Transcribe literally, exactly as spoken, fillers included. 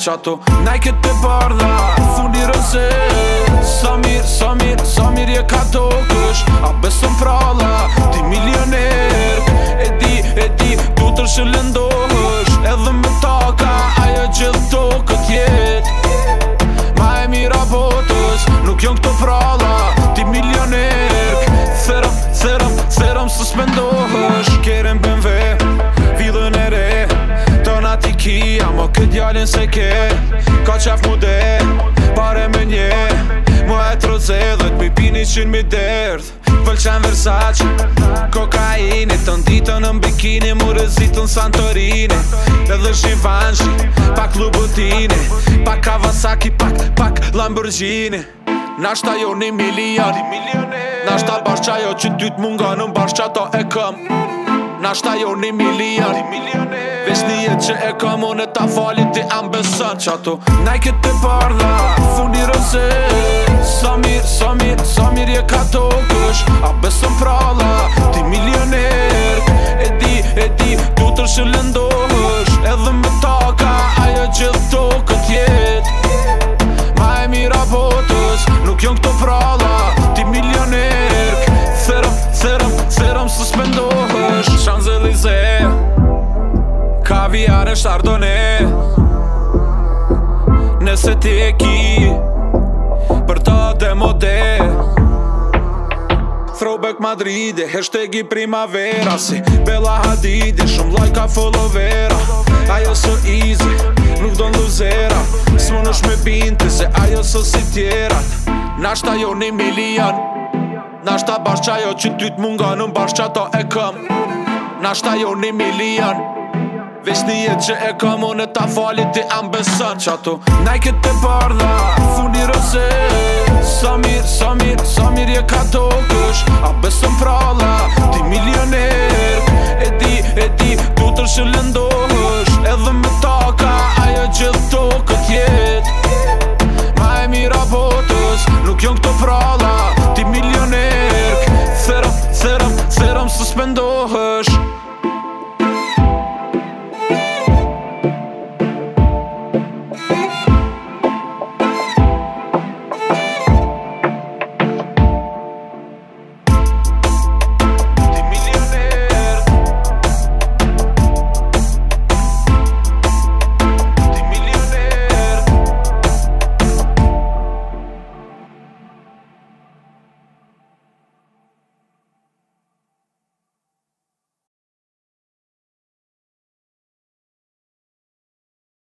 Qato Nike të bardha, fundi rëse Sa mirë, sa mirë, sa mirë je ka tokësh A beson pralla, ti milioner E di, e di, du të shëllendohësh Edhe me taka, ajo gjithë tokët jet Ma e mira botës, nuk jon këto pralla Ti milioner, therëm, therëm, therëm suspendohësh Keren B M W, vidhën e re Tona ti kia, mo këtë djallin se ke Ka qef mu de, pare me nje Mo e troze dhe t'mi pini qyn mi derdh Pëlqen Versace, kokaini Të nditën në bikini, mu rëzitën Santorini Edhe Givenchy, pak Louboutin Pak Kawasaki, pak, pak Lamborghini Nashta jo një milion Nashta bashkë qajo që ty t'munga Nën bashkë qato e këm Nashta jo një milion Vesh një jetë që e kam unë ta falit ti ambeson Qato Nike të bardha, fundi rëse Sa mirë, sa mirë, sa mirë je ka tokësh A beson pralla, ti milioner E di, e di, du të shëllendohësh Edhe me taka, ajo gjithë tokët jet Ma e mira botës, nuk jon këto pralla Ti milioner Therëm, therëm, therëm suspendohësh Champs-Élysées Kaviar e Chardonnay Nëse ti e ki Për ta demode Throwback Madridi Hashtagi primavera Si Bella Hadidi Shumë lajka followera Ajo so easy Nuk don luzera S'mon është me binte Se ajo so si tjerat Nashta jo një milion Nashta bashkë qajo që ty t'munga Nën bashkë qato e këm Nashta jo një milion Vesh një jetë që e kam unë ta falit ti ambeson Qato Nike të bardha, fundi rëse Sa mirë, sa mirë, sa mirë je ka tokësh A beson pralla, ti milioner E